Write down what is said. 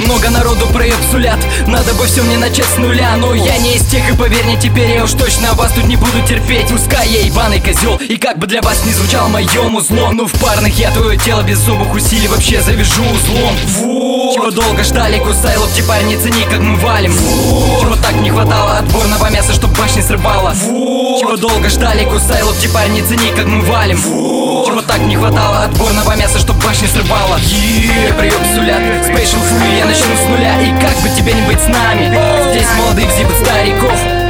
Много народу проеб сулят, надо бы все мне начать с нуля. Но я не из тех, и поверь мне, теперь я уж точно вас тут не буду терпеть. Пускай я ебаный козел, и как бы для вас не звучал моё музло, но в парных я твое тело без особых усилий вообще завяжу узлом. Вот. Чего долго ждали, кусай локти, парень, не цени, как мы валим. Вот. Чего так не хватало отборного мяса, чтоб башни срывало. Вот. Чего долго ждали, кусай локти, парень, не цени, как мы валим. Вот. Чего так не хватало отборного мяса, чтоб башни срывало. Прием сулят, спейшл фури, я начну с нуля. И как бы тебе не быть с нами, здесь молодых зибут стариков.